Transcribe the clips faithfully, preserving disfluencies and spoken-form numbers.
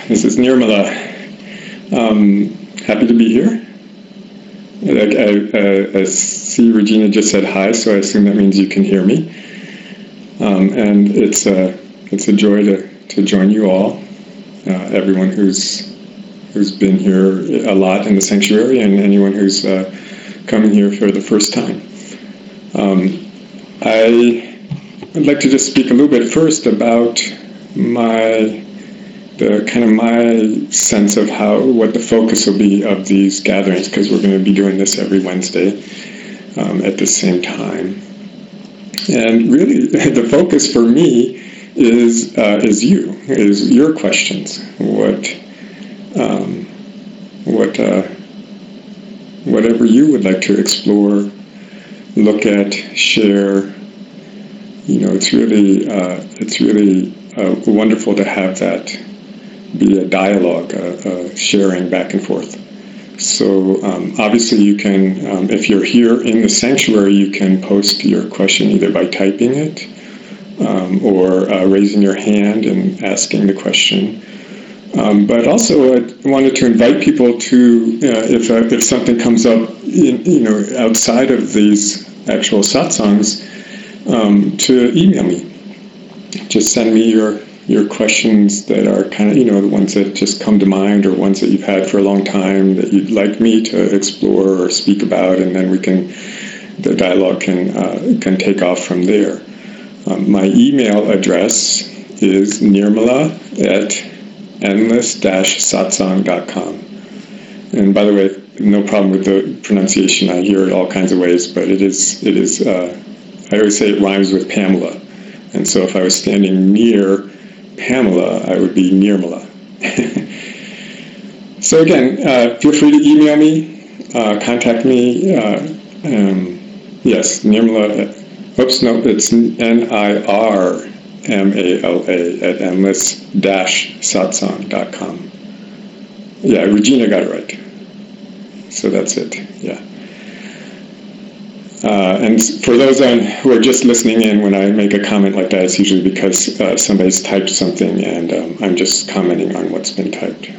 This is Nirmala. Um, happy to be here. I, I, I, I see Regina just said hi, so I assume that means you can hear me. Um, and it's a, it's a joy to, to join you all, uh, everyone who's who's been here a lot in the sanctuary and anyone who's uh, coming here for the first time. Um, I would like to just speak a little bit first about my the kind of my sense of how what the focus will be of these gatherings, because we're going to be doing this every Wednesday um, at the same time. And really, the focus for me is uh, is you, is your questions. What um, what uh, whatever you would like to explore, look at, share. You know, it's really uh, it's really uh, wonderful to have that be a dialogue, a, a sharing back and forth. So um, obviously you can, um, if you're here in the sanctuary, you can post your question either by typing it um, or uh, raising your hand and asking the question. Um, but also I wanted to invite people to, uh, if uh, if something comes up, in, you know, outside of these actual satsangs, um, to email me. Just send me your your questions that are kind of, you know, the ones that just come to mind or ones that you've had for a long time that you'd like me to explore or speak about, and then we can, the dialogue can uh, can take off from there. Um, my email address is nirmala at endless dash satsang dot com. And by the way, no problem with the pronunciation. I hear it all kinds of ways, but it is, it is, uh, I always say it rhymes with Pamela. And so if I was standing near Pamela, I would be Nirmala. So again, uh, feel free to email me, uh, contact me. Uh, um, yes, Nirmala, oops, no, it's N I R M A L A at endless dash satsang dot com. Yeah, Regina got it right. So that's it, yeah. Uh, and for those on, who are just listening in, when I make a comment like that, it's usually because uh, somebody's typed something and um, I'm just commenting on what's been typed.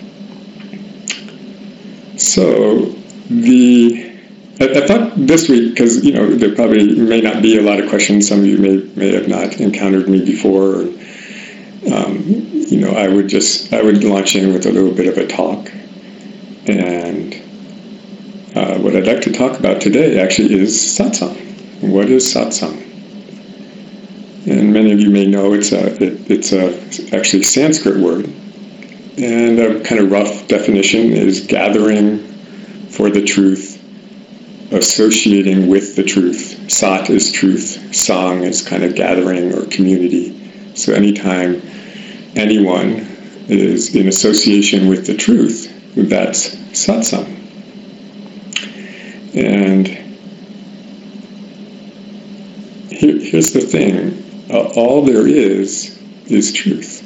So the I, I thought this week, because you know there probably may not be a lot of questions. Some of you may may have not encountered me before. Or, um, you know, I would just I would launch in with a little bit of a talk. And Uh, what I'd like to talk about today actually is satsang. What is satsang? And many of you may know it's a it, it's a actually Sanskrit word, and a kind of rough definition is gathering for the truth, associating with the truth. Sat is truth. Sang is kind of gathering or community. So anytime anyone is in association with the truth, that's satsang. And here, here's the thing, uh, all there is is truth.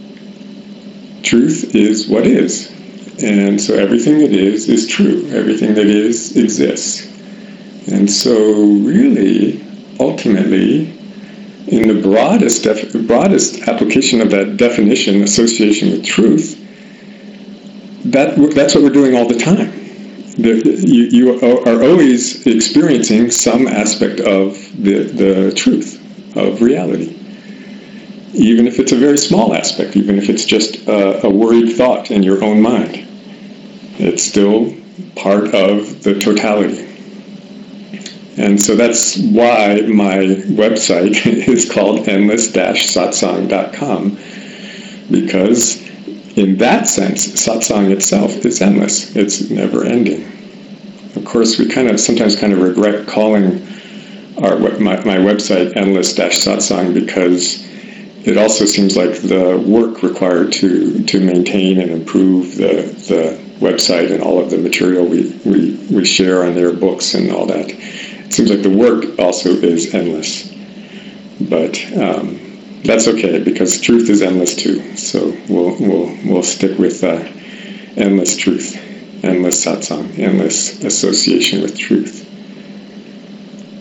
Truth is what is. And so everything that is is true. Everything that is exists. And so really, ultimately, in the broadest, def- broadest application of that definition, association with truth, that that's what we're doing all the time. The, you, you are always experiencing some aspect of the, the truth, of reality. Even if it's a very small aspect, even if it's just a, a worried thought in your own mind, it's still part of the totality. And so that's why my website is called endless dash satsang dot com, because in that sense, satsang itself is endless. It's never ending. Of course, we kind of sometimes kind of regret calling our my, my website endless dash satsang, because it also seems like the work required to to maintain and improve the the website and all of the material we we, we share on their books and all that. It seems like the work also is endless, but. Um, That's okay, because truth is endless too. So we'll we'll we'll stick with uh, endless truth, endless satsang, endless association with truth.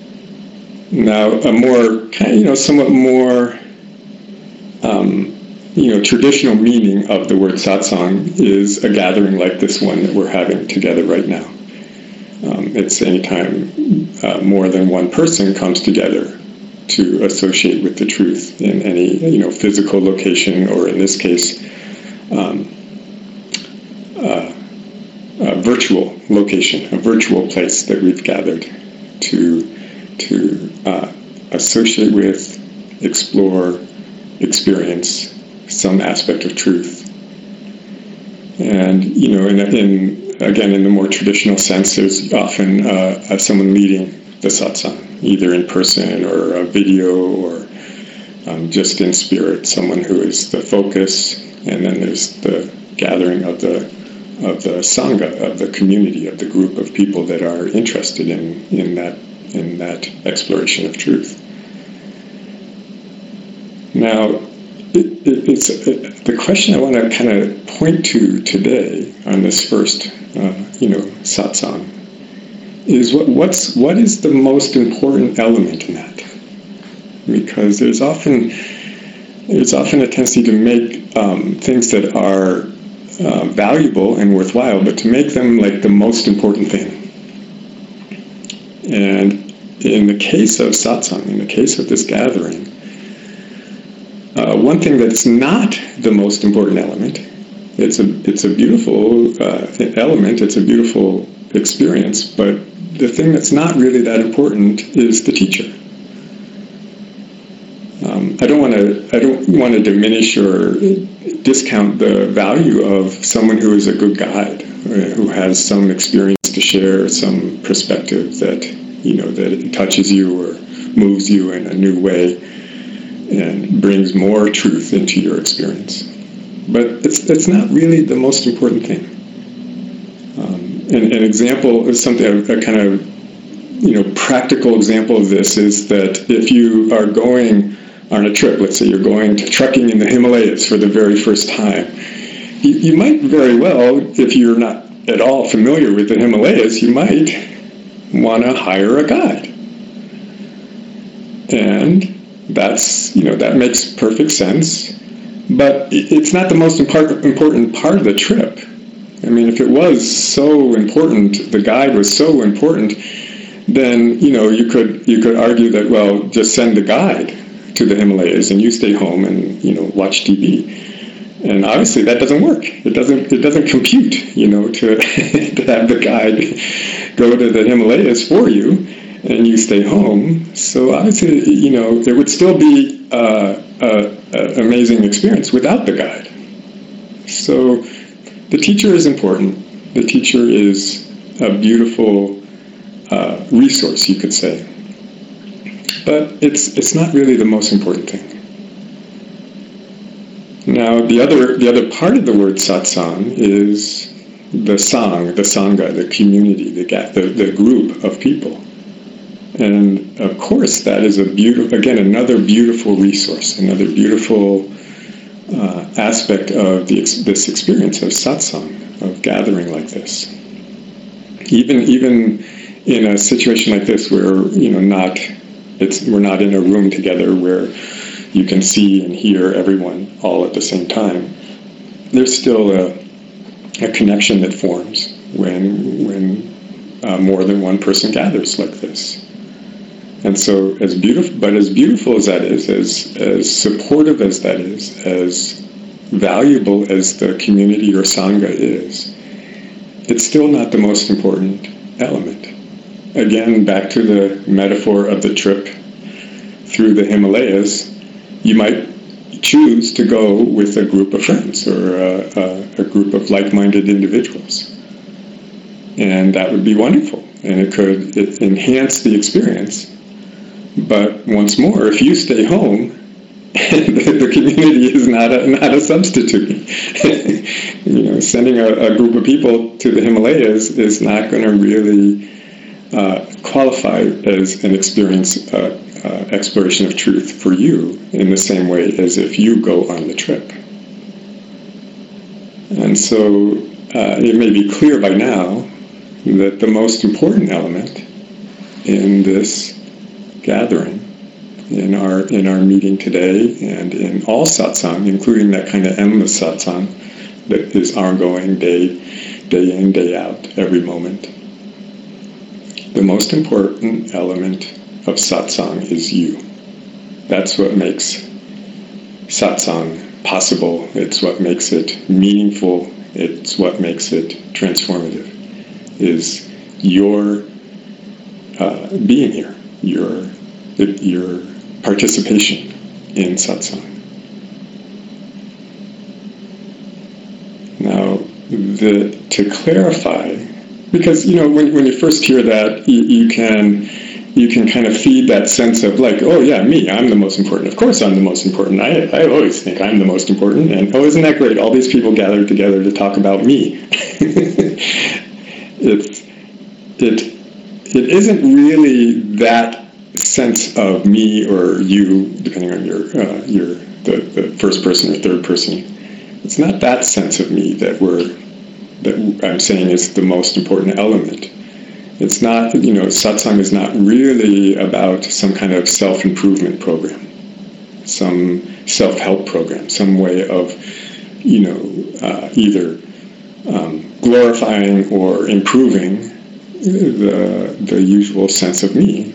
Now, a more kind of, you know, somewhat more um, you know, traditional meaning of the word satsang is a gathering like this one that we're having together right now. Um, it's anytime uh, more than one person comes together to associate with the truth in any, you know, physical location, or in this case, um, uh, a virtual location, a virtual place that we've gathered to to uh, associate with, explore, experience some aspect of truth. And, you know, in, in again, in the more traditional sense, there's often uh, someone leading the satsang, either in person or a video or um, just in spirit, someone who is the focus, and then there's the gathering of the of the sangha, of the community, of the group of people that are interested in, in that in that exploration of truth. Now, it, it, it's it, the question I want to kind of point to today on this first, uh, you know, satsang is what what's what is the most important element in that? Because there's often there's often a tendency to make um, things that are uh, valuable and worthwhile, but to make them like the most important thing. And in the case of satsang, in the case of this gathering, uh, one thing that's not the most important element, it's a it's a beautiful uh, element, it's a beautiful experience, but the thing that's not really that important is the teacher. Um, I don't want to I don't want to diminish or discount the value of someone who is a good guide, uh, who has some experience to share, some perspective that, you know, that it touches you or moves you in a new way and brings more truth into your experience. But it's it's not really the most important thing. Um, an, an example is something, a, a kind of, you know, practical example of this is that if you are going on a trip, let's say you're going to trekking in the Himalayas for the very first time, you, you might very well, if you're not at all familiar with the Himalayas, you might want to hire a guide. And that's, you know, that makes perfect sense, but it's not the most important important part of the trip. I mean, if it was so important, the guide was so important, then, you know, you could you could argue that, well, just send the guide to the Himalayas and you stay home and, you know, watch T V. And obviously that doesn't work. It doesn't it doesn't compute, you know, to to have the guide go to the Himalayas for you and you stay home. So obviously, you know, it would still be uh, an amazing experience without the guide. So the teacher is important. The teacher is a beautiful uh, resource, you could say. But it's it's not really the most important thing. Now, the other the other part of the word satsang is the sang, the sangha, the community, the the, the group of people. And of course, that is a beautiful, again, another beautiful resource, another beautiful uh, aspect of the, this experience of satsang, of gathering like this. Even even in a situation like this, where, you know, not it's we're not in a room together where you can see and hear everyone all at the same time, there's still a, a connection that forms when when uh, more than one person gathers like this. And so, as beautiful, but as beautiful as that is, as as supportive as that is, as valuable as the community or sangha is, it's still not the most important element. Again, back to the metaphor of the trip through the Himalayas, you might choose to go with a group of friends or a, a, a group of like-minded individuals. And that would be wonderful, and it could it enhance the experience. But once more, if you stay home, the, the community is not a, not a substitute. You know, sending a, a group of people to the Himalayas is not going to really uh, qualify as an experience, uh, uh, exploration of truth for you in the same way as if you go on the trip. And so uh, it may be clear by now that the most important element in this gathering in our in our meeting today and in all satsang, including that kind of endless satsang that is ongoing day, day in, day out, every moment. The most important element of satsang is you. That's what makes satsang possible. It's what makes it meaningful. It's what makes it transformative. Is your uh, being here, your your participation in satsang. Now, the to clarify, because you know when when you first hear that, you, you can. You can kind of feed that sense of like, oh yeah, me, I'm the most important. Of course I'm the most important. I, I always think I'm the most important. And oh, isn't that great? All these people gathered together to talk about me. it's, it, it isn't really that sense of me or you, depending on your, uh, your the, the first person or third person. It's not that sense of me that we're, that I'm saying is the most important element. It's not, you know, satsang is not really about some kind of self-improvement program, some self-help program, some way of, you know, uh, either um, glorifying or improving the the usual sense of me.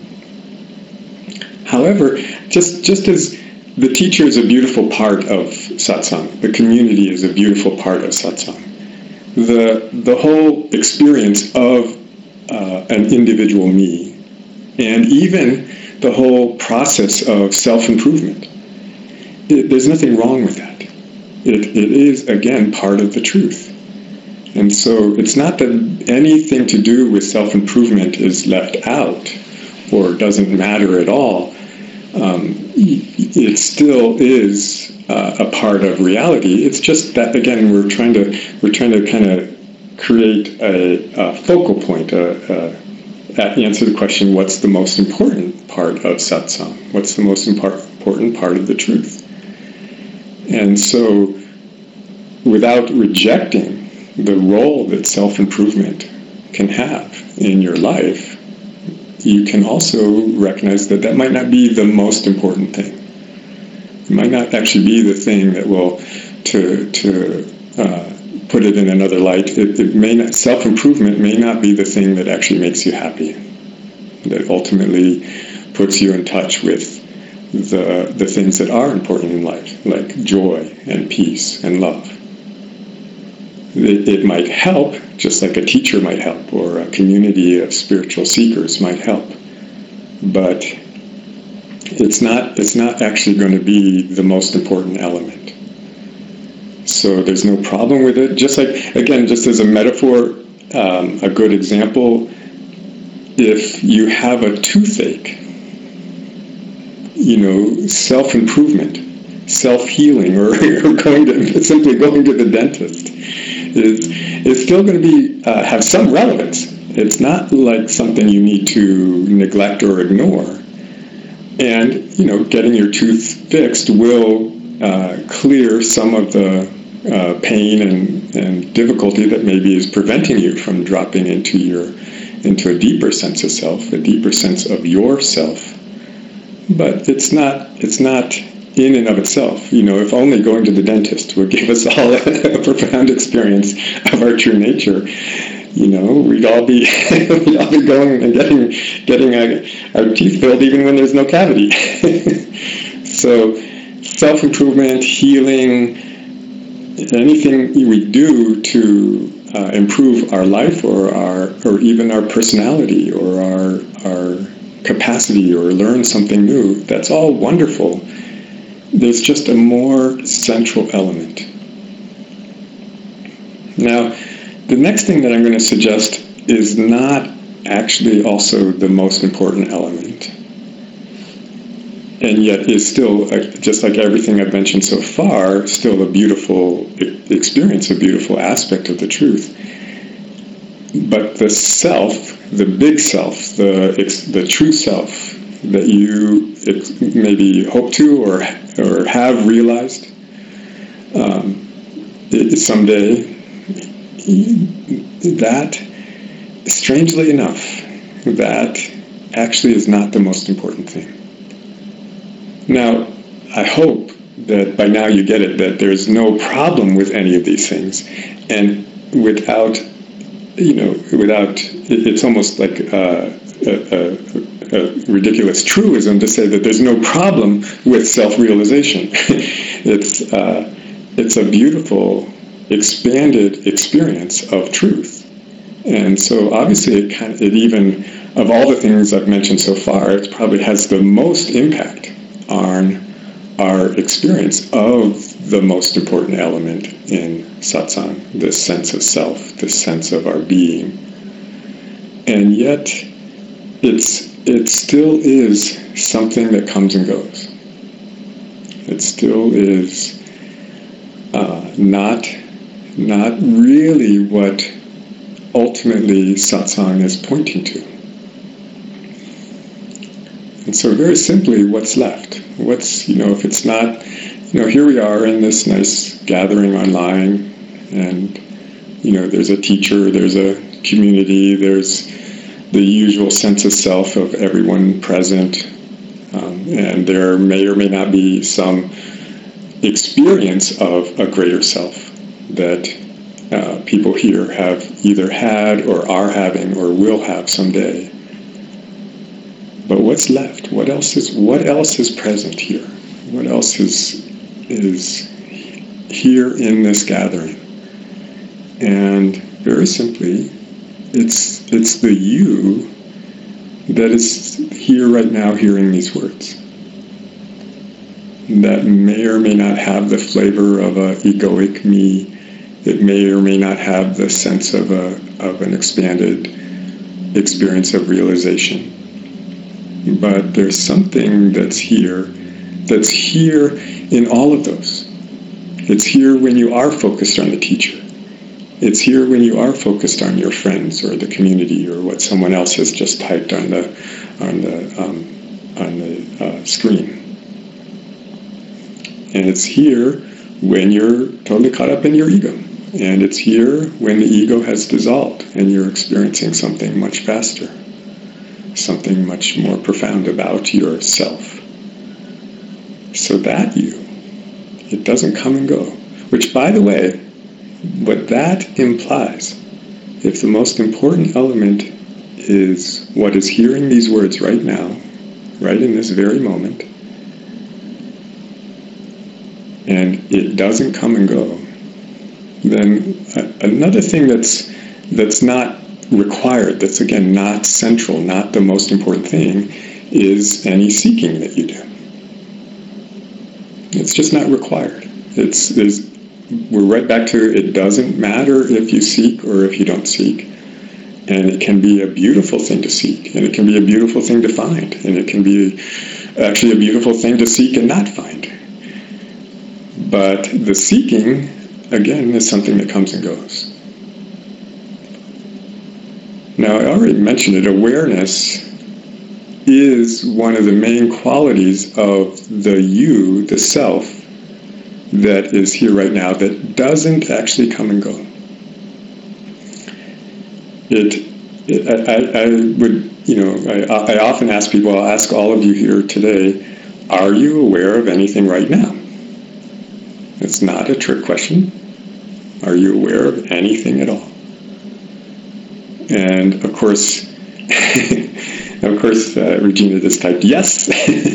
However, just just as the teacher is a beautiful part of satsang, the community is a beautiful part of satsang, the the whole experience of Uh, an individual me, and even the whole process of self-improvement. It, there's nothing wrong with that. It, it is, again, part of the truth. And so it's not that anything to do with self-improvement is left out or doesn't matter at all. Um, it still is uh, a part of reality. It's just that, again, we're trying to we're trying to kind of create a, a focal point, a, a, answer the question, what's the most important part of satsang? What's the most impar- important part of the truth? And so, without rejecting the role that self-improvement can have in your life, you can also recognize that that might not be the most important thing. It might not actually be the thing that will, to, to uh, put it in another light, it, it may not, self-improvement may not be the thing that actually makes you happy, that ultimately puts you in touch with the the things that are important in life, like joy and peace and love. It, it might help, just like a teacher might help, or a community of spiritual seekers might help, but it's not it's not actually going to be the most important element. So there's no problem with it. Just like, again, just as a metaphor, um, a good example, if you have a toothache, you know, self-improvement, self-healing, or, or going to, simply going to the dentist is, is still going to be uh, have some relevance. It's not like something you need to neglect or ignore. And, you know, getting your tooth fixed will Uh, clear some of the uh, pain and, and difficulty that maybe is preventing you from dropping into your into a deeper sense of self, a deeper sense of yourself. But it's not it's not in and of itself. You know, if only going to the dentist would give us all a, a profound experience of our true nature, you know, we'd all be we'd all be going and getting getting our, our teeth filled even when there's no cavity. So. Self-improvement, healing, anything we do to uh, improve our life or our or even our personality or our our capacity or learn something new, that's all wonderful. There's just a more central element. Now, the next thing that I'm going to suggest is not actually also the most important element, and yet is still, just like everything I've mentioned so far, still a beautiful experience, a beautiful aspect of the truth. But the self, the big self, the the true self that you maybe hope to or or have realized um, someday, that, strangely enough, that actually is not the most important thing. Now, I hope that by now you get it, that there's no problem with any of these things. And without, you know, without, it's almost like a, a, a ridiculous truism to say that there's no problem with self-realization. it's, uh, it's a beautiful, expanded experience of truth. And so obviously it, kind of, it even, of all the things I've mentioned so far, it probably has the most impact on our experience of the most important element in satsang, this sense of self, this sense of our being. And yet, it's it still is something that comes and goes. It still is uh, not, not really what ultimately satsang is pointing to. And so very simply, what's left? What's, you know, if it's not, you know, here we are in this nice gathering online, and, you know, there's a teacher, there's a community, there's the usual sense of self of everyone present, um, and there may or may not be some experience of a greater self that uh, people here have either had or are having or will have someday. But what's left? What else is what else is present here? What else is is here in this gathering? And very simply, it's it's the you that is here right now hearing these words. That may or may not have the flavor of a egoic me. It may or may not have the sense of a of an expanded experience of realization. But there's something that's here, that's here in all of those. It's here when you are focused on the teacher. It's here when you are focused on your friends or the community or what someone else has just typed on the on the um, on the uh, screen. And it's here when you're totally caught up in your ego. And it's here when the ego has dissolved and you're experiencing something much faster. Something much more profound about yourself. So that you, it doesn't come and go. Which, by the way, what that implies, if the most important element is what is hearing these words right now, right in this very moment, and it doesn't come and go, then another thing that's that's not required, that's again not central, not the most important thing, is any seeking that you do. It's just not required. It's there's we're right back to it doesn't matter if you seek or if you don't seek. And it can be a beautiful thing to seek, and it can be a beautiful thing to find, and it can be actually a beautiful thing to seek and not find. But the seeking, again, is something that comes and goes. Now, I already mentioned it, awareness is one of the main qualities of the you, the self, that is here right now, that doesn't actually come and go. It, it I, I would, you know, I, I often ask people, I'll ask all of you here today, are you aware of anything right now? It's not a trick question. Are you aware of anything at all? And of course, of course, uh, Regina just typed yes.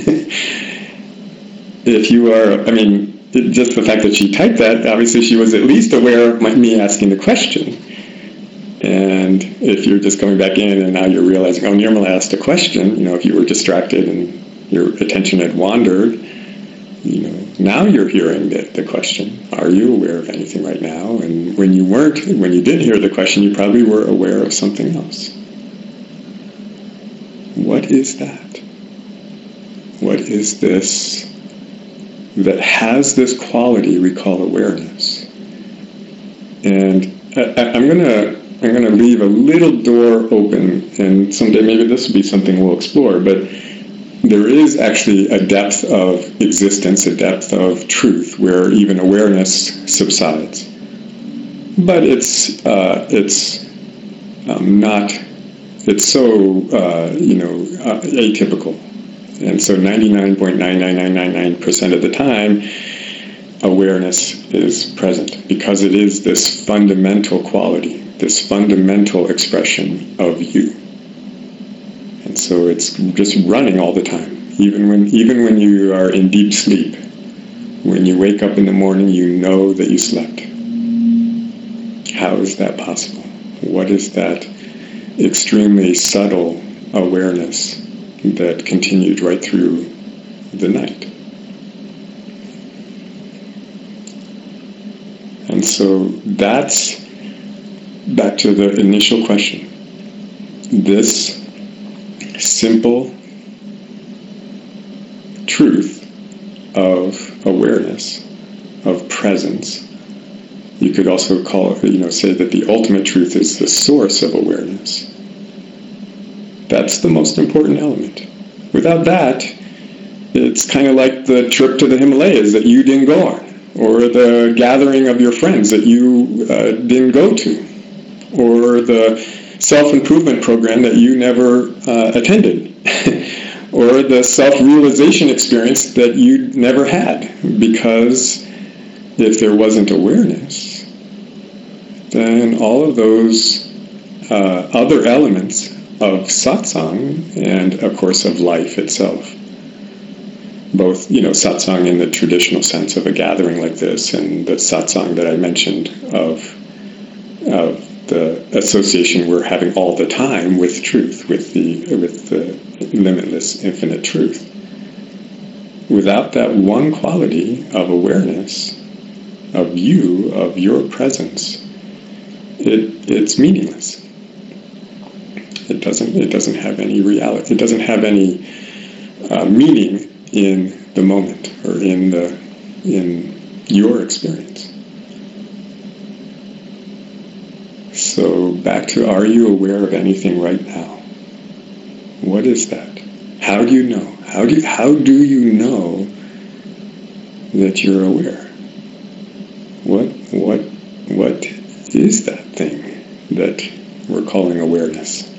If you are, I mean, it, just the fact that she typed that, obviously she was at least aware of my, me asking the question. And if you're just coming back in and now you're realizing, oh, Nirmala asked a question, you know, if you were distracted and your attention had wandered, you know, now you're hearing the, the question, are you aware of anything right now? And when you weren't, when you did hear the question, you probably were aware of something else. What is that? What is this that has this quality we call awareness? And I, I'm going to I'm going to leave a little door open, and someday maybe this will be something we'll explore, but there is actually a depth of existence, a depth of truth, where even awareness subsides. But it's uh, it's um, not, it's so, uh, you know, uh, atypical And so ninety-nine point nine nine nine nine nine percent of the time, awareness is present because it is this fundamental quality, this fundamental expression of you. And so it's just running all the time. Even when, even when you are in deep sleep, when you wake up in the morning, you know that you slept. How is that possible? What is that extremely subtle awareness that continued right through the night? And so that's back to the initial question. This simple truth of awareness, of presence. You could also call it, you know, say that the ultimate truth is the source of awareness. That's the most important element. Without that, it's kind of like the trip to the Himalayas that you didn't go on, or the gathering of your friends that you uh, didn't go to, or the self-improvement program that you never uh, attended, or the self-realization experience that you never had, because if there wasn't awareness, then all of those uh, other elements of satsang, and of course of life itself, both, you know, satsang in the traditional sense of a gathering like this, and the satsang that I mentioned of, of the association we're having all the time with truth, with the with the limitless, infinite truth. Without that one quality of awareness, of you, of your presence, it it's meaningless. It doesn't it doesn't have any reality. It doesn't have any uh, meaning in the moment or in the in your experience. So back to, are you aware of anything right now? What is that? How do you know? How do you, how do you know that you're aware? What what what is that thing that we're calling awareness?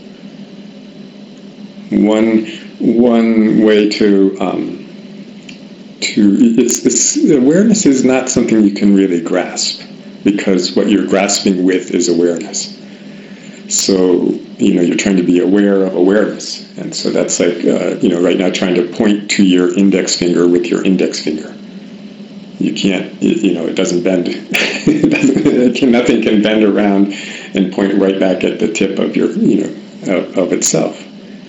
One one way to um, to it's, it's awareness is not something you can really grasp, because what you're grasping with is awareness. So, you know, you're trying to be aware of awareness. And so that's like, uh, you know, right now trying to point to your index finger with your index finger. You can't, you know, it doesn't bend. it doesn't, it can, nothing can bend around and point right back at the tip of your, you know, of, of itself.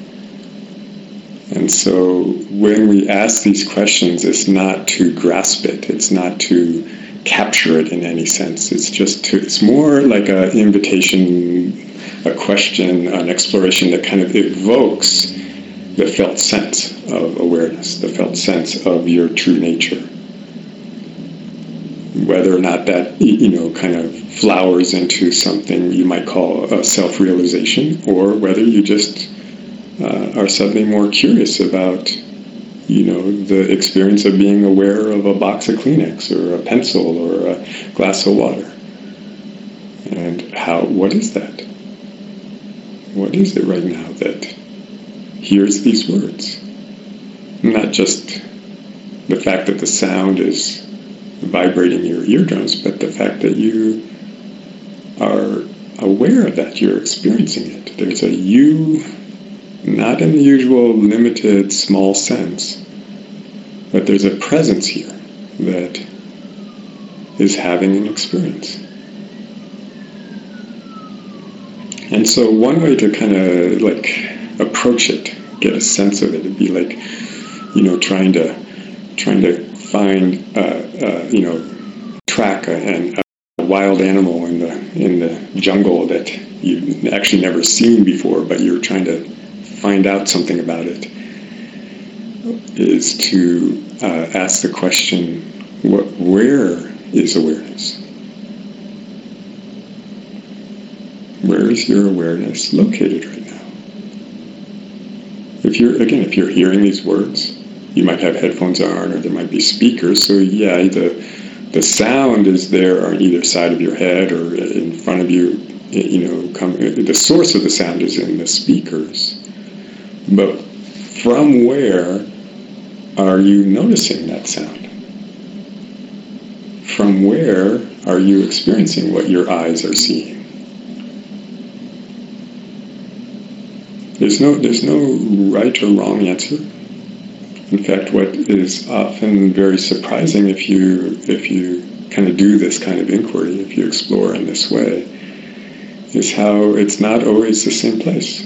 And so when we ask these questions, it's not to grasp it. It's not to capture it in any sense. It's just to, it's more like an invitation, a question, an exploration that kind of evokes the felt sense of awareness, the felt sense of your true nature. Whether or not that, you know, kind of flowers into something you might call a self-realization, or whether you just uh, are suddenly more curious about, you know, the experience of being aware of a box of Kleenex or a pencil or a glass of water. And how, what is that? What is it right now that hears these words? Not just the fact that the sound is vibrating your eardrums, but the fact that you are aware of that, you're experiencing it. There's a you, not in the usual limited small sense, but there's a presence here that is having an experience. And so one way to kind of like approach it, get a sense of it, would be like, you know, trying to trying to find, uh, uh, you know, track a, an, a wild animal in the in the jungle that you've actually never seen before, but you're trying to find out something about it, is to uh, ask the question, what, where is awareness? Where is your awareness located right now? If you're, again, if you're hearing these words, you might have headphones on, or there might be speakers, so yeah, the, the sound is there on either side of your head or in front of you, you know, come, the source of the sound is in the speakers. But from where are you noticing that sound? From where are you experiencing what your eyes are seeing? There's no, there's no right or wrong answer. In fact, what is often very surprising if you, if you kind of do this kind of inquiry, if you explore in this way, is how it's not always the same place.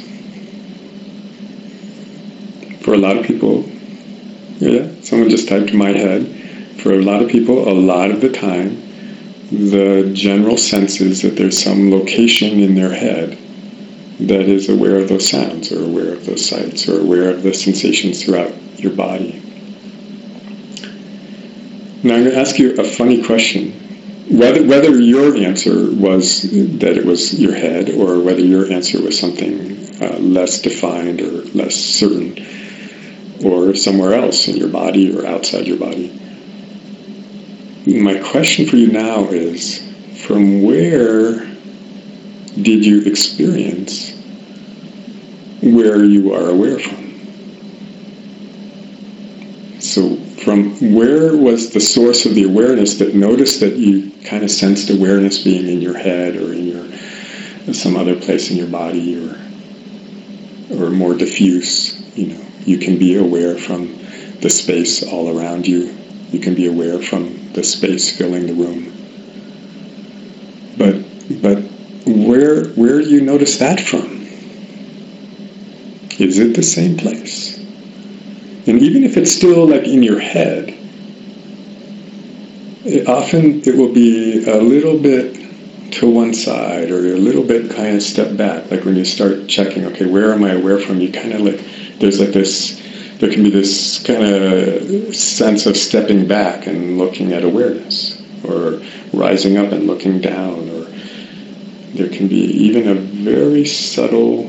For a lot of people, yeah, someone just typed in my head, for a lot of people, a lot of the time, the general sense is that there's some location in their head that is aware of those sounds, or aware of those sights, or aware of the sensations throughout your body. Now I'm going to ask you a funny question. Whether, whether your answer was that it was your head, or whether your answer was something uh, less defined or less certain, or somewhere else in your body or outside your body. My question for you now is, from where did you experience where you are aware from? So from where was the source of the awareness that noticed that you kind of sensed awareness being in your head or in your some other place in your body, or or more diffuse? You know, you can be aware from the space all around you. You can be aware from the space filling the room. But but where where do you notice that from? Is it the same place? And even if it's still like in your head, it, often it will be a little bit to one side, or a little bit kind of step back. Like when you start checking, okay, where am I aware from? You kind of like, there's like this, there can be this kind of sense of stepping back and looking at awareness, or rising up and looking down, or there can be even a very subtle,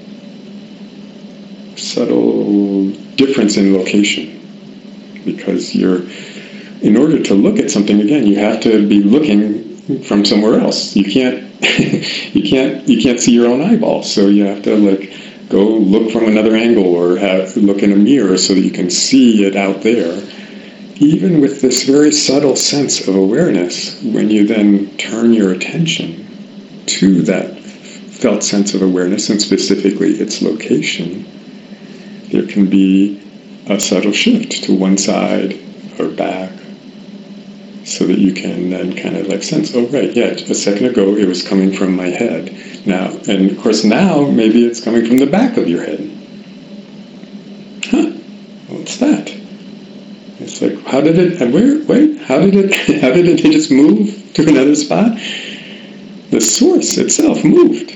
subtle difference in location, because you're, in order to look at something again, you have to be looking from somewhere else. You can't, you can't, you can't see your own eyeballs, so you have to like go look from another angle, or have look in a mirror so that you can see it out there. Even with this very subtle sense of awareness, when you then turn your attention to that felt sense of awareness, and specifically its location, there can be a subtle shift to one side or back, so that you can then kind of like sense, oh right, yeah, a second ago it was coming from my head. Now, and of course now, maybe it's coming from the back of your head. Huh, what's that? It's like, how did it, and where, wait, how did it, how did it just move to another spot? The source itself moved.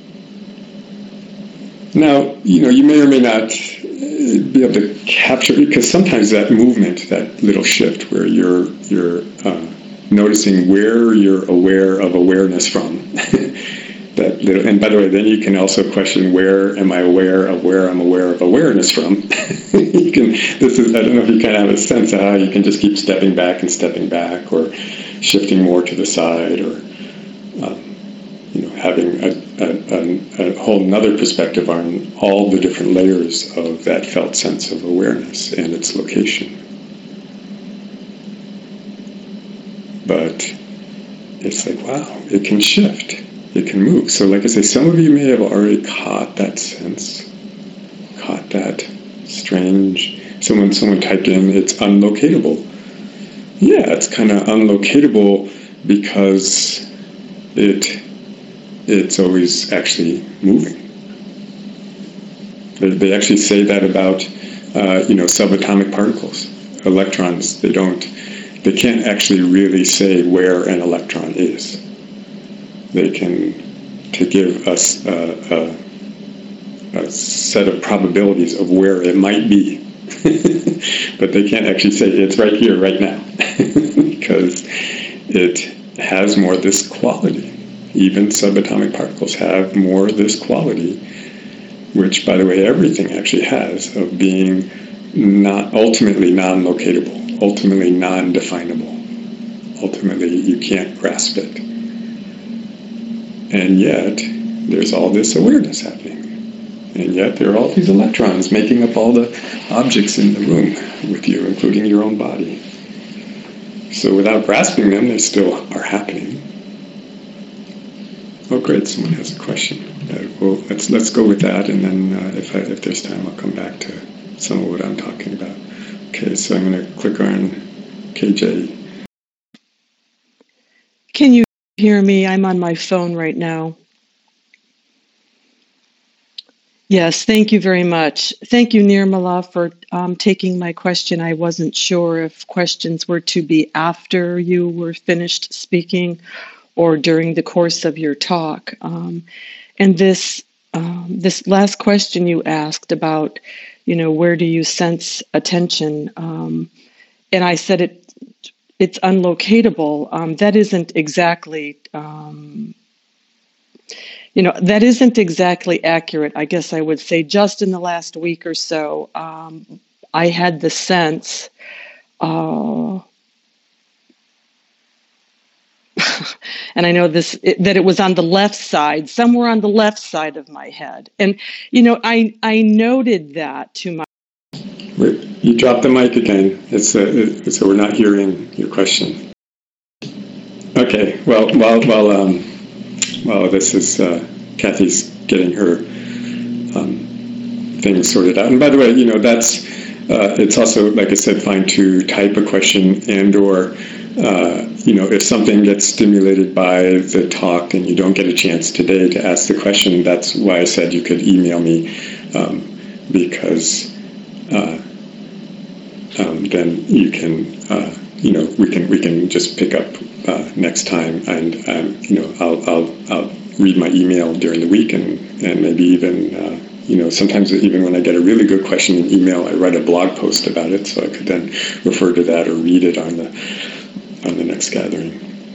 Now, you know, you may or may not be able to capture it, because sometimes that movement, that little shift where you're you're uh, noticing where you're aware of awareness from, that little, and by the way, then you can also question, where am I aware of where I'm aware of awareness from? You can, this is, I don't know if you kind of have a sense of how you can just keep stepping back and stepping back, or shifting more to the side, or um, you know, having a, a, a whole nother perspective on all the different layers of that felt sense of awareness and its location. But it's like, wow, it can shift, it can move. So like I say, some of you may have already caught that sense, caught that strange, someone, someone typed in, it's unlocatable. Yeah, it's kind of unlocatable because it it's always actually moving. They, they actually say that about, uh, you know, subatomic particles, electrons. They don't, they can't actually really say where an electron is. They can, to give us a, a, a set of probabilities of where it might be, but they can't actually say it's right here, right now, because it has more this quality. Even subatomic particles have more this quality, which, by the way, everything actually has, of being not ultimately non-locatable, ultimately non-definable. Ultimately, you can't grasp it. And yet, there's all this awareness happening. And yet there are all these electrons making up all the objects in the room with you, including your own body. So without grasping them, they still are happening. Oh, great! Someone has a question. Uh, well, let's let's go with that, and then uh, if I, if there's time, I'll come back to some of what I'm talking about. Okay, so I'm going to click on K J. Can you hear me? I'm on my phone right now. Yes, thank you very much. Thank you, Nirmala, for um, taking my question. I wasn't sure if questions were to be after you were finished speaking or during the course of your talk. Um, and this um, this last question you asked about, you know, where do you sense attention? Um, and I said it it's unlocatable. Um, that isn't exactly... Um, You know, that isn't exactly accurate. I guess I would say just in the last week or so, um, I had the sense, uh, and I know this, it, that it was on the left side, somewhere on the left side of my head. And, you know, I, I noted that to my... Wait, you dropped the mic again. It's, uh, it, so we're not hearing your question. Okay, well, while, while, um, Well, this is uh, Kathy's getting her um, things sorted out. And by the way, you know, that's uh, it's also, like I said, fine to type a question and or, uh, you know, if something gets stimulated by the talk and you don't get a chance today to ask the question, that's why I said you could email me, um, because uh, um, then you can, uh, you know, we can we can just pick up Uh, next time, and um, you know, I'll, I'll I'll read my email during the week, and and maybe even uh, you know, sometimes even when I get a really good question in email, I write a blog post about it, so I could then refer to that or read it on the on the next gathering.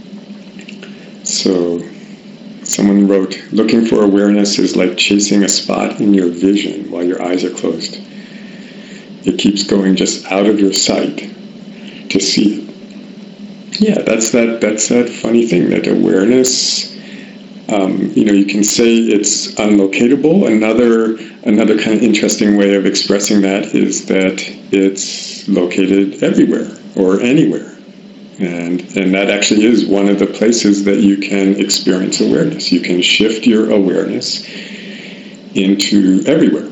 So, someone wrote, "Looking for awareness is like chasing a spot in your vision while your eyes are closed. It keeps going just out of your sight to see it." Yeah, that's that. That's that funny thing that awareness. Um, you know, you can say it's unlocatable. Another another kind of interesting way of expressing that is that it's located everywhere or anywhere, and and that actually is one of the places that you can experience awareness. You can shift your awareness into everywhere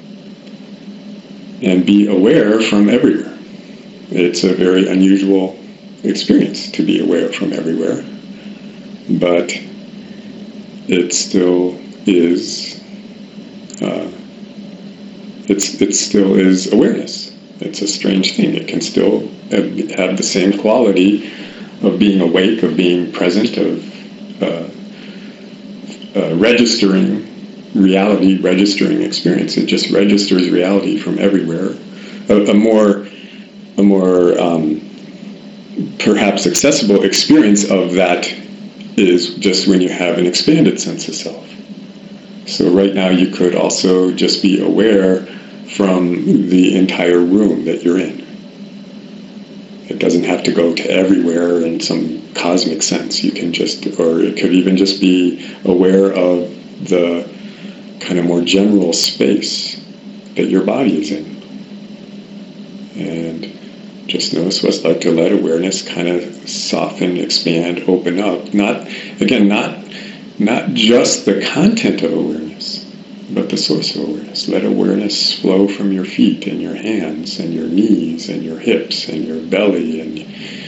and be aware from everywhere. It's a very unusual experience to be aware from everywhere, but it still is uh, it's it still is awareness. It's a strange thing. It can still have, have the same quality of being awake, of being present, of uh, uh, registering reality, registering experience. It just registers reality from everywhere. A, a more a more um, perhaps accessible experience of that is just when you have an expanded sense of self. So right now you could also just be aware from the entire room that you're in. It doesn't have to go to everywhere in some cosmic sense. You can just, or it could even just be aware of the kind of more general space that your body is in. And just notice what it's like to let awareness kind of soften, expand, open up. Not, again, not not just the content of awareness, but the source of awareness. Let awareness flow from your feet and your hands and your knees and your hips and your belly and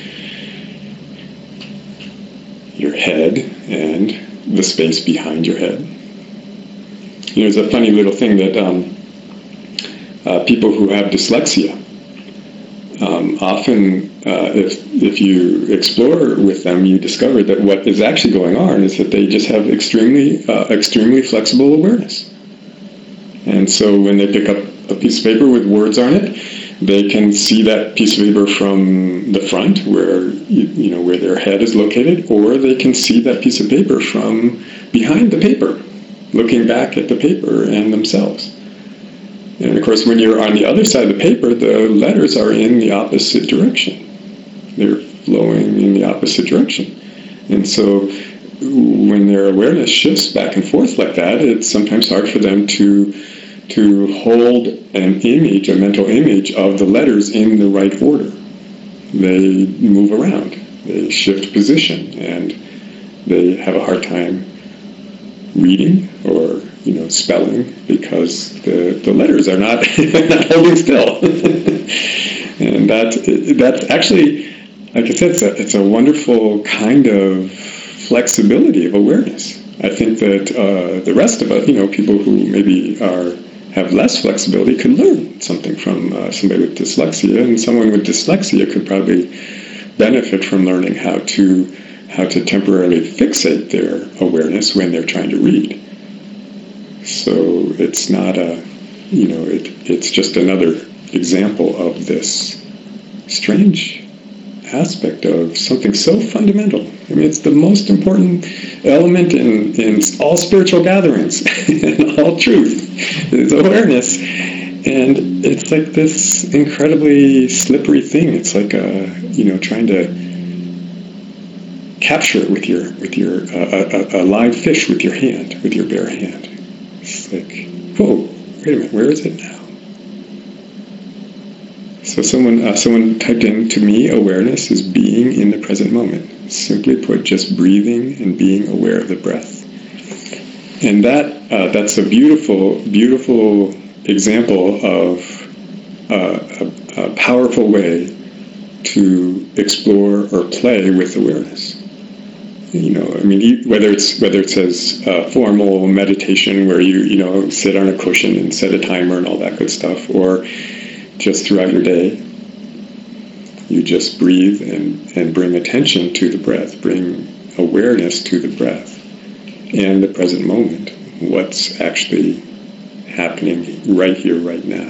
your head and the space behind your head. You know, there's a funny little thing that um, uh, people who have dyslexia, Um, often, uh, if if you explore with them, you discover that what is actually going on is that they just have extremely uh, extremely flexible awareness. And so when they pick up a piece of paper with words on it, they can see that piece of paper from the front, where you, you know where their head is located, or they can see that piece of paper from behind the paper, looking back at the paper and themselves. And of course, when you're on the other side of the paper, the letters are in the opposite direction. They're flowing in the opposite direction. And so when their awareness shifts back and forth like that, it's sometimes hard for them to to hold an image, a mental image of the letters in the right order. They move around, they shift position, and they have a hard time reading or, you know, spelling because the, the letters are not, not holding still. And that that's actually, like I said, it's a, it's a wonderful kind of flexibility of awareness. I think that uh, the rest of us, you know, people who maybe are have less flexibility could learn something from uh, somebody with dyslexia, and someone with dyslexia could probably benefit from learning how to how to temporarily fixate their awareness when they're trying to read. So it's not a, you know, it, it's just another example of this strange aspect of something so fundamental. I mean, it's the most important element in, in all spiritual gatherings, in all truth, is awareness. And it's like this incredibly slippery thing. It's like, a, you know, trying to capture it with your, with your, uh, a, a live fish with your hand, with your bare hand. It's like, whoa, wait a minute, where is it now? So someone uh, someone typed in, to me, awareness is being in the present moment. Simply put, just breathing and being aware of the breath. And that uh, that's a beautiful, beautiful example of uh, a, a powerful way to explore or play with awareness. You know, I mean, whether it's whether it's as uh, formal meditation where you you know sit on a cushion and set a timer and all that good stuff, or just throughout your day, you just breathe and, and bring attention to the breath, bring awareness to the breath and the present moment, what's actually happening right here, right now.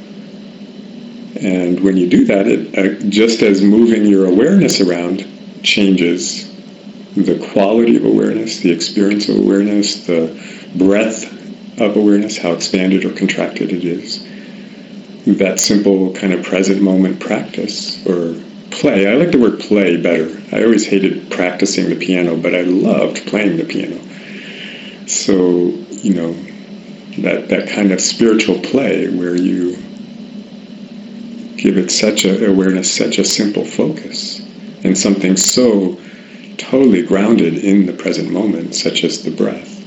And when you do that, it uh, just as moving your awareness around changes the quality of awareness, the experience of awareness, the breadth of awareness, how expanded or contracted it is. That simple kind of present moment practice or play. I like the word play better. I always hated practicing the piano, but I loved playing the piano. So, you know, that, that kind of spiritual play where you give it such a awareness, such a simple focus, and something so totally grounded in the present moment, such as the breath.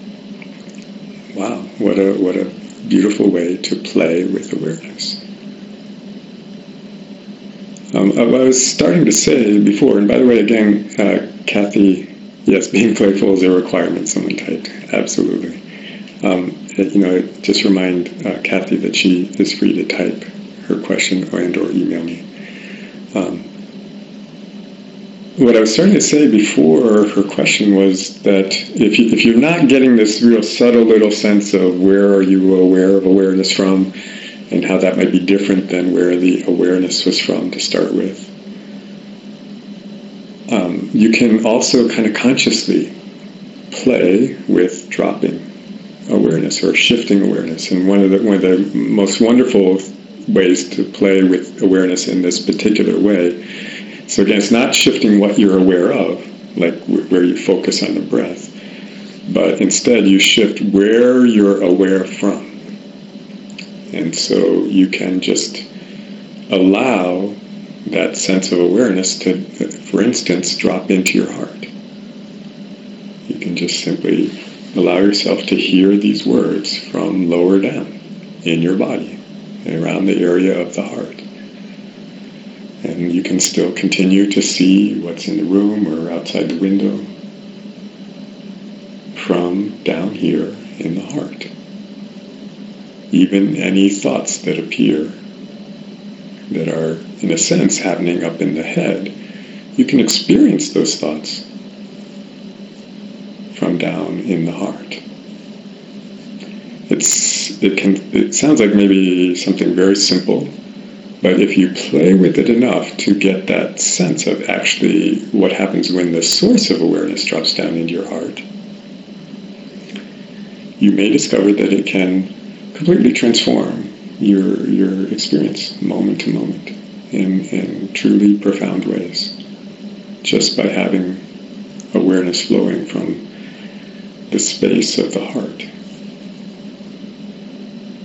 Wow, what a what a beautiful way to play with awareness. Um, I was starting to say before, and by the way, again, uh, Kathy, yes, being playful is a requirement, someone typed, absolutely. Um, it, you know, just remind uh, Kathy that she is free to type her question or, and or email me. Um, what I was starting to say before her question was that if, you, if you're not getting this real subtle little sense of where are you aware of awareness from and how that might be different than where the awareness was from to start with, um, you can also kind of consciously play with dropping awareness or shifting awareness. And one of the, one of the most wonderful ways to play with awareness in this particular way, so again, it's not shifting what you're aware of, like w- where you focus on the breath, but instead you shift where you're aware from. And so you can just allow that sense of awareness to, for instance, drop into your heart. You can just simply allow yourself to hear these words from lower down in your body, around the area of the heart. And you can still continue to see what's in the room or outside the window from down here in the heart. Even any thoughts that appear that are, in a sense, happening up in the head, you can experience those thoughts from down in the heart. It's it can it sounds like maybe something very simple. But if you play with it enough to get that sense of actually what happens when the source of awareness drops down into your heart, you may discover that it can completely transform your your experience moment to moment in, in truly profound ways, just by having awareness flowing from the space of the heart.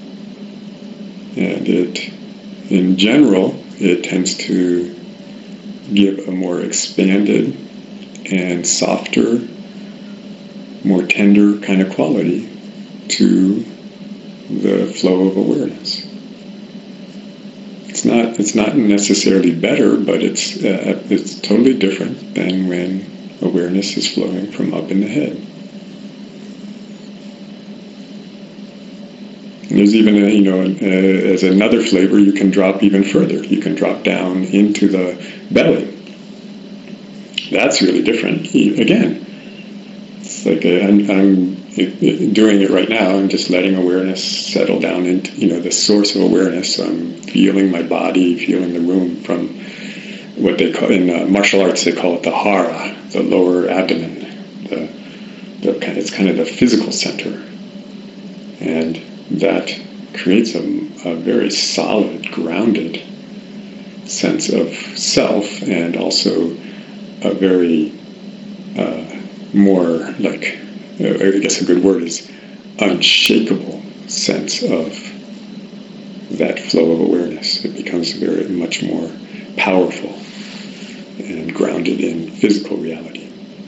And it, in general, it tends to give a more expanded and softer, more tender kind of quality to the flow of awareness. It's not it's not necessarily better, but it's uh, it's totally different than when awareness is flowing from up in the head. And there's even a, you know uh, as another flavor, you can drop even further. You can drop down into the belly. That's really different. Again, it's like a, I'm, I'm it, it, doing it right now. I'm just letting awareness settle down into, you know, the source of awareness. So I'm feeling my body, feeling the room from what they call, in uh, martial arts, they call it the hara, the lower abdomen. The, the, it's kind of the physical center. And that creates a, a very solid, grounded sense of self, and also a very uh, more like, uh, I guess a good word is unshakable sense of that flow of awareness. It becomes very much more powerful and grounded in physical reality.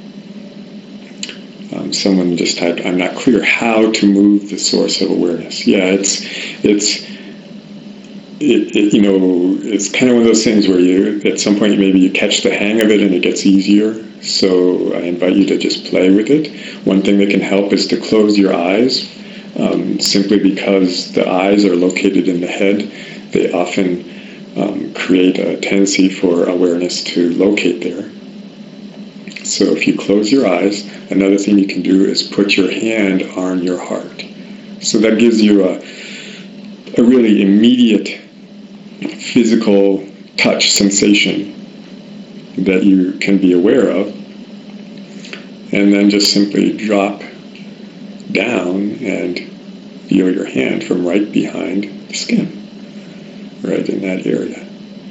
Um, someone just typed, "I'm not clear how to move the source of awareness." Yeah, it's it's it, it you know it's kind of one of those things where you at some point maybe you catch the hang of it and it gets easier. So I invite you to just play with it. One thing that can help is to close your eyes, um, simply because the eyes are located in the head. They often um, create a tendency for awareness to locate there. So if you close your eyes, another thing you can do is put your hand on your heart. So that gives you a, a really immediate physical touch sensation that you can be aware of, and then just simply drop down and feel your hand from right behind the skin, right in that area.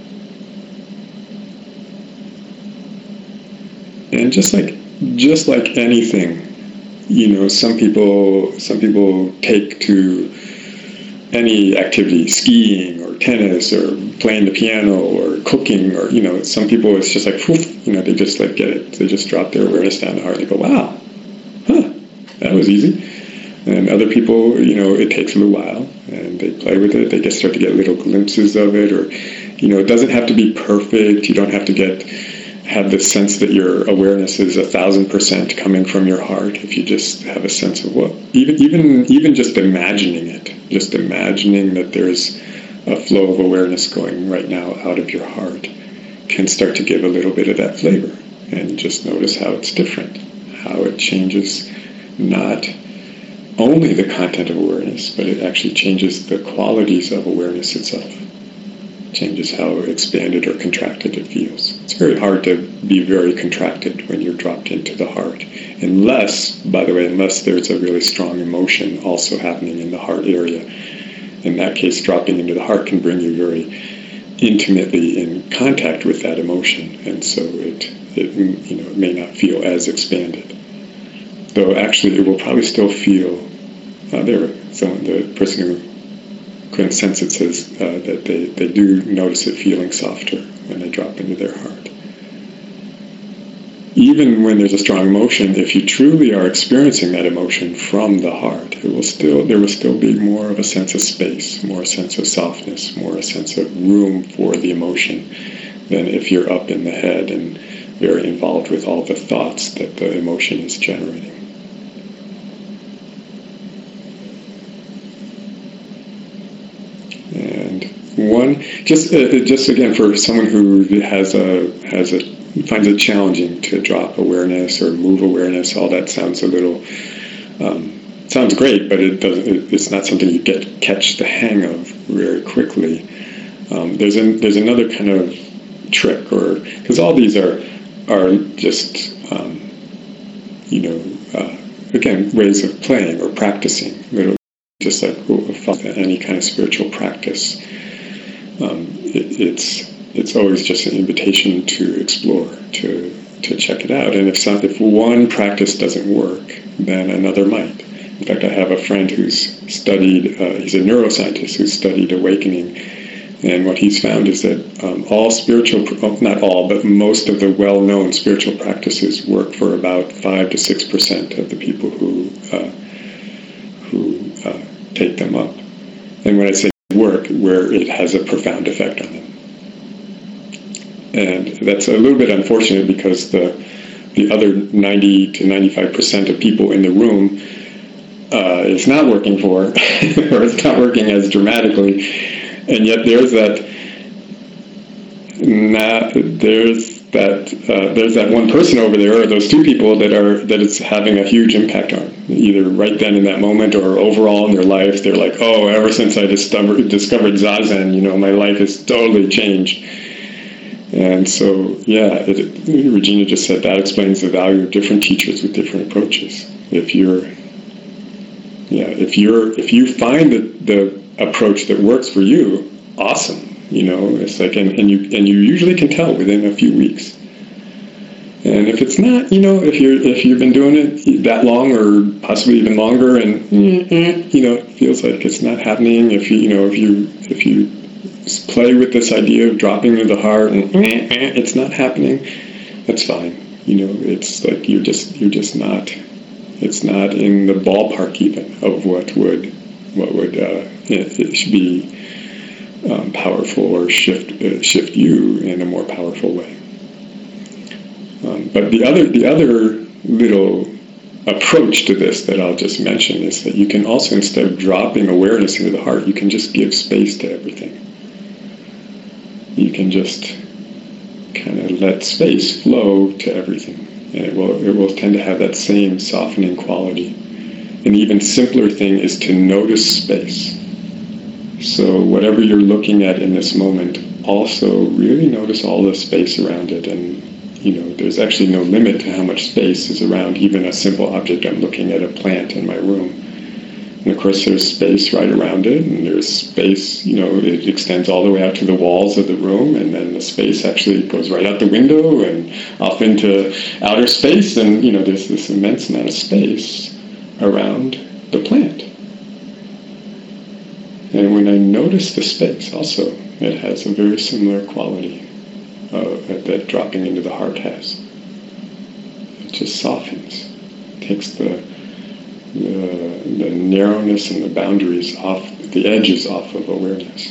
And just like just like anything, you know, some people some people take to any activity, skiing or tennis or playing the piano or cooking, or, you know, some people it's just like, poof, you know, they just like get it. They just drop their awareness down the heart and they go, wow, huh, that was easy. And other people, you know, it takes them a while and they play with it. They get start to get little glimpses of it, or, you know, it doesn't have to be perfect. You don't have to get have the sense that your awareness is a thousand percent coming from your heart. If you just have a sense of what, even even even just imagining it, just imagining that there's a flow of awareness going right now out of your heart, can start to give a little bit of that flavor. And just notice how it's different, how it changes not only the content of awareness, but it actually changes the qualities of awareness itself. Changes how expanded or contracted it feels. It's very hard to be very contracted when you're dropped into the heart. Unless, by the way, unless there's a really strong emotion also happening in the heart area. In that case, dropping into the heart can bring you very intimately in contact with that emotion. And so it, it you know, it may not feel as expanded. Though actually it will probably still feel, uh, there, someone, the person who couldn't sense it says uh, that they, they do notice it feeling softer when they drop into their heart. Even when there's a strong emotion, if you truly are experiencing that emotion from the heart, it will still there will still be more of a sense of space, more a sense of softness, more a sense of room for the emotion than if you're up in the head and very involved with all the thoughts that the emotion is generating. One, just uh, just again, for someone who has a has a finds it challenging to drop awareness or move awareness, all that sounds a little um, sounds great, but it doesn't. It's not something you get catch the hang of very quickly. Um, there's a, there's another kind of trick, or because all these are are just um, you know uh, again ways of playing or practicing, literally, just like any kind of spiritual practice. Um, it, it's it's always just an invitation to explore, to to check it out. And if some, if one practice doesn't work, then another might. In fact, I have a friend who's studied, uh, he's a neuroscientist who's studied awakening, and what he's found is that um, all spiritual, not all, but most of the well-known spiritual practices work for about five to six percent of the people who uh, who uh, take them up. And when I say work, where it has a profound effect on them. And that's a little bit unfortunate because the the other ninety to ninety-five percent of people in the room uh, it's not working for, or it's not working as dramatically, and yet there's that, not, there's that, uh, there's that one person over there, or those two people that are that it's having a huge impact on, either right then in that moment or overall in their life. They're like, oh, ever since I discovered discovered Zazen, you know, my life has totally changed. And so, yeah, it, Regina just said that explains the value of different teachers with different approaches. If you're, yeah, if you're, if you find the, the approach that works for you, awesome. You know, it's like, and, and you and you usually can tell within a few weeks. And if it's not, you know, if you're if you've been doing it that long or possibly even longer, and mm-hmm. you know, it feels like it's not happening. If you, you know, if you if you play with this idea of dropping into the heart and it's not happening, that's fine. You know, it's like you're just you're just not. It's not in the ballpark even of what would what would uh, it, it should be um, powerful or shift uh, shift you in a more powerful way. Um, but the other the other little approach to this that I'll just mention is that you can also, instead of dropping awareness into the heart, you can just give space to everything. You can just kind of let space flow to everything. And it will it will tend to have that same softening quality. An even simpler thing is to notice space. So whatever you're looking at in this moment, also really notice all the space around it. And you know, there's actually no limit to how much space is around even a simple object. I'm looking at a plant in my room. And of course there's space right around it, and there's space, you know, it extends all the way out to the walls of the room, and then the space actually goes right out the window and off into outer space, and you know, there's this immense amount of space around the plant. And when I notice the space also, it has a very similar quality uh, that dropping into the heart has. It just softens, takes the The, the narrowness and the boundaries off, the edges off of awareness.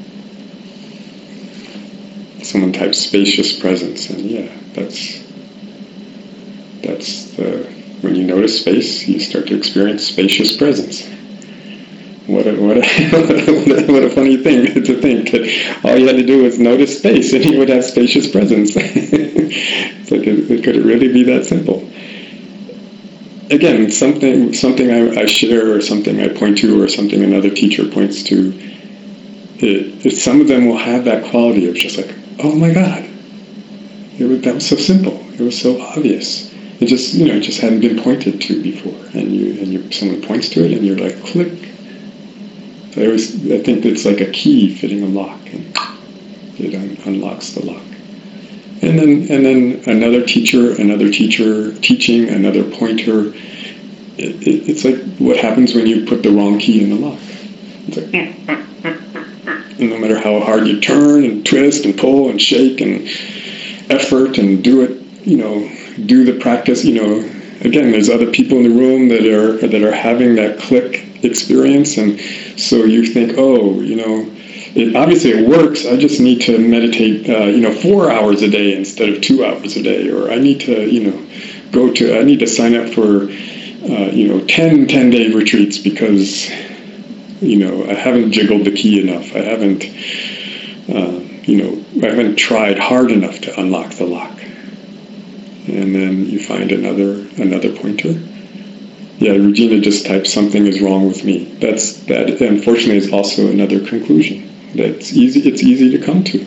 Someone types spacious presence, and yeah, that's that's the, when you notice space, you start to experience spacious presence. What a what a what a, what a funny thing to think that all you had to do was notice space, and you would have spacious presence. It's like, it, could it really be that simple? Again, something something I, I share, or something I point to, or something another teacher points to, it, it, some of them will have that quality of just like, oh my God, it was, that was so simple, it was so obvious. It just, you know, it just hadn't been pointed to before, and you and you someone points to it, and you're like, click. So I always, I think it's like a key fitting a lock, and it un- unlocks the lock. And then, and then another teacher, another teacher teaching, another pointer. It, it, it's like what happens when you put the wrong key in the lock. It's like, and no matter how hard you turn and twist and pull and shake and effort and do it, you know, do the practice. You know, again, there's other people in the room that are that are having that click experience, and so you think, oh, you know. It, obviously it works, I just need to meditate, uh, you know, four hours a day instead of two hours a day, or I need to, you know, go to, I need to sign up for, uh, you know, ten ten-day retreats because, you know, I haven't jiggled the key enough, I haven't, uh, you know, I haven't tried hard enough to unlock the lock. And then you find another, another pointer. Yeah, Regina just typed, something is wrong with me. That's, that unfortunately is also another conclusion. That's easy. It's easy to come to.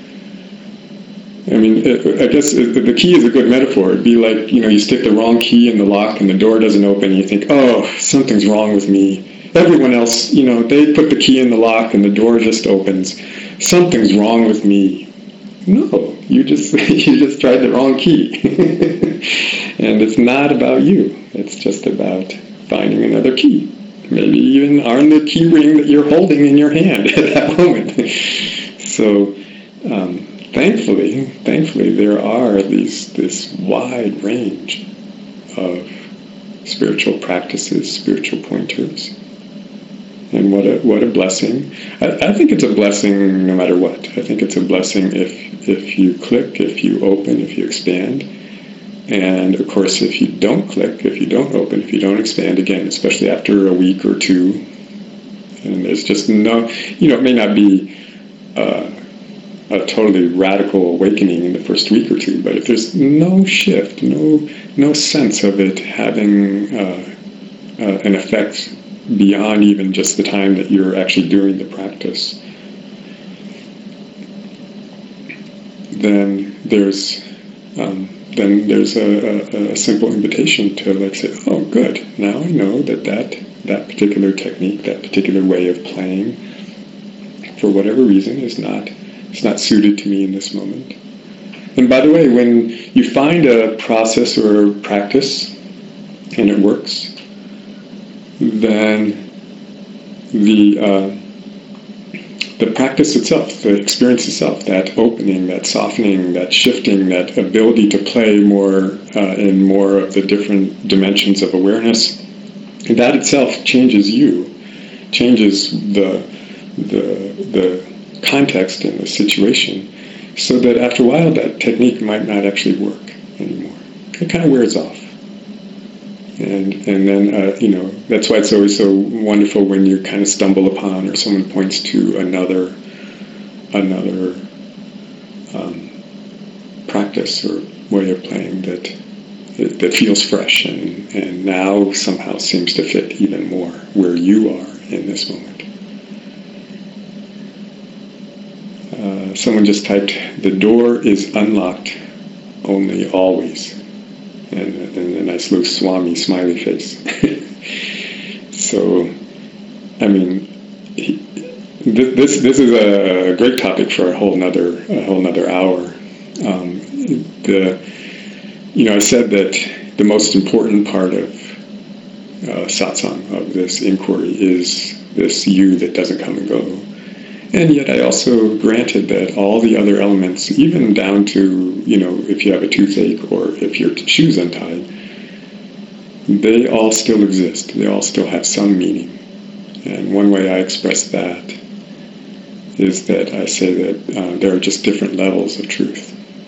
I mean, I guess the key is a good metaphor. It'd be like, you know, you stick the wrong key in the lock and the door doesn't open, and you think, oh, something's wrong with me. Everyone else, you know, they put the key in the lock and the door just opens. Something's wrong with me. No, you just you just tried the wrong key. And it's not about you. It's just about finding another key. Maybe even on the key ring that you're holding in your hand at that moment. So um, thankfully, thankfully there are these this wide range of spiritual practices, spiritual pointers. And what a what a blessing. I, I think it's a blessing no matter what. I think it's a blessing if if you click, if you open, if you expand. And of course, if you don't click, if you don't open, if you don't expand, again, especially after a week or two, and there's just no, you know, it may not be uh, a totally radical awakening in the first week or two, but if there's no shift, no no sense of it having uh, uh, an effect beyond even just the time that you're actually doing the practice, then there's um, then there's a, a, a simple invitation to like say, oh, good, now I know that, that that particular technique, that particular way of playing, for whatever reason, is not it's not suited to me in this moment. And by the way, when you find a process or a practice and it works, then the uh, the practice itself, the experience itself, that opening, that softening, that shifting, that ability to play more uh, in more of the different dimensions of awareness, that itself changes you, changes the the the context and the situation, so that after a while that technique might not actually work anymore. It kind of wears off. And and then, uh, you know, that's why it's always so wonderful when you kind of stumble upon or someone points to another another um, practice or way of playing that that feels fresh and, and now somehow seems to fit even more where you are in this moment. Uh, someone just typed, the door is unlocked only always. And, and a nice little Swami smiley face. So, I mean, he, this this is a great topic for a whole nother a whole nother hour. Um, the you know I said that the most important part of uh, satsang, of this inquiry, is this you that doesn't come and go. And yet I also granted that all the other elements, even down to, you know, if you have a toothache or if your shoe's untied, they all still exist. They all still have some meaning. And one way I express that is that I say that uh, there are just different levels of truth.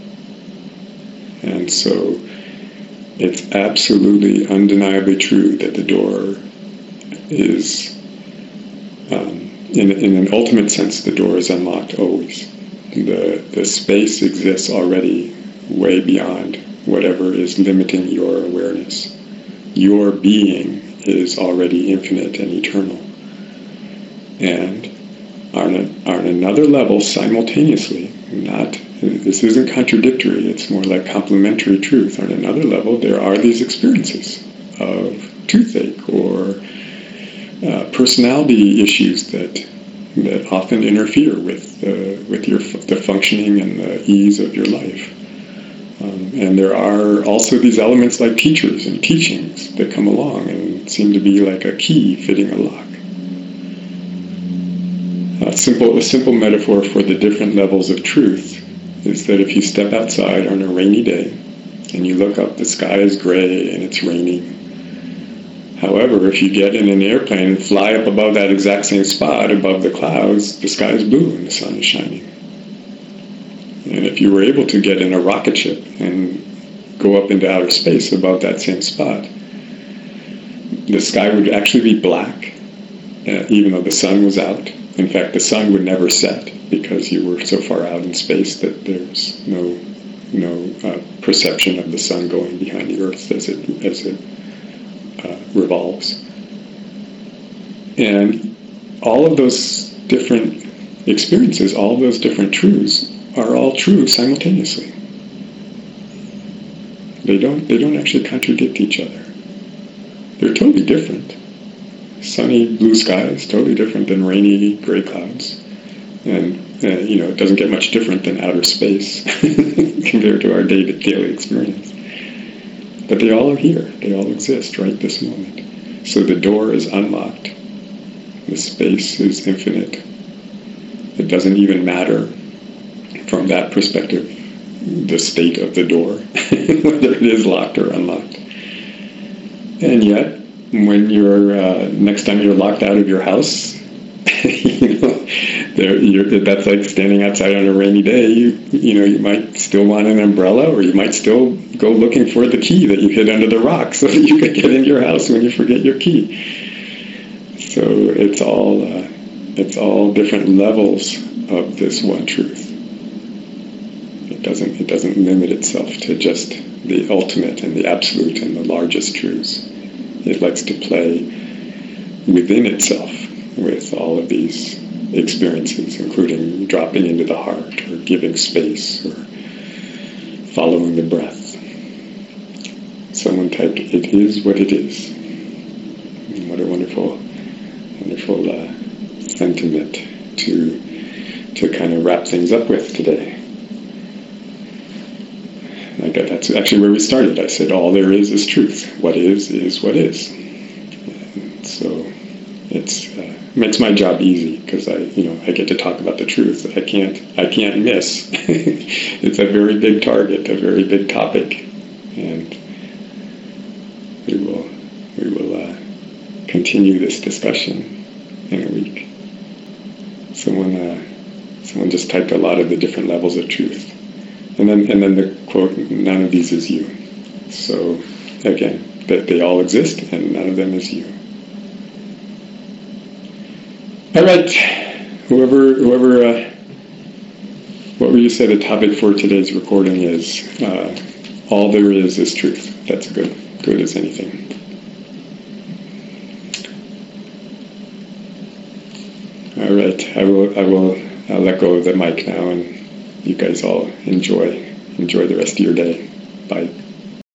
And so it's absolutely undeniably true that the door is... Um, In, in an ultimate sense, the door is unlocked always. The, the space exists already way beyond whatever is limiting your awareness. Your being is already infinite and eternal. And on, a, on another level, simultaneously, not, this isn't contradictory, it's more like complementary truth. On another level, there are these experiences of toothache or Uh, personality issues that that often interfere with uh, with your the functioning and the ease of your life, um, and there are also these elements like teachers and teachings that come along and seem to be like a key fitting a lock. A simple a simple metaphor for the different levels of truth is that if you step outside on a rainy day and you look up, the sky is gray and it's raining. However, if you get in an airplane and fly up above that exact same spot, above the clouds, the sky is blue and the sun is shining. And if you were able to get in a rocket ship and go up into outer space above that same spot, the sky would actually be black, uh, even though the sun was out. In fact, the sun would never set because you were so far out in space that there's no no uh, perception of the sun going behind the earth as it as it Uh, revolves. And all of those different experiences, all of those different truths are all true simultaneously. They don't they don't actually contradict each other. They're totally different. Sunny blue sky is totally different than rainy gray clouds. And uh, you know, it doesn't get much different than outer space compared to our day-to-day experience. But they all are here. They all exist right this moment. So the door is unlocked. The space is infinite. It doesn't even matter from that perspective the state of the door, whether it is locked or unlocked. And yet, when you're uh, next time you're locked out of your house, you know, there, you're, that's like standing outside on a rainy day. You you know you might still want an umbrella, or you might still go looking for the key that you hid under the rock so that you could get into your house when you forget your key. So it's all uh, it's all different levels of this one truth. It doesn't it doesn't limit itself to just the ultimate and the absolute and the largest truths. It likes to play within itself with all of these experiences, including dropping into the heart or giving space or following the breath. Someone typed, "It is what it is." And what a wonderful, wonderful uh, sentiment to to kind of wrap things up with today. Like that's actually where we started. I said, all there is is truth. What is, is what is. And so it's uh, makes my job easy because I, you know, I get to talk about the truth. I can't, I can't miss. It's a very big target, a very big topic, and we will, we will uh, continue this discussion in a week. Someone, uh, someone just typed a lot of the different levels of truth. And then, and then the quote, "None of these is you." So, again, that they all exist, and none of them is you. All right, whoever, whoever, uh, whatever you say the topic for today's recording is, uh, all there is is truth. That's good, good as anything. All right, I will, I will, I'll let go of the mic now, and you guys all enjoy enjoy the rest of your day. Bye.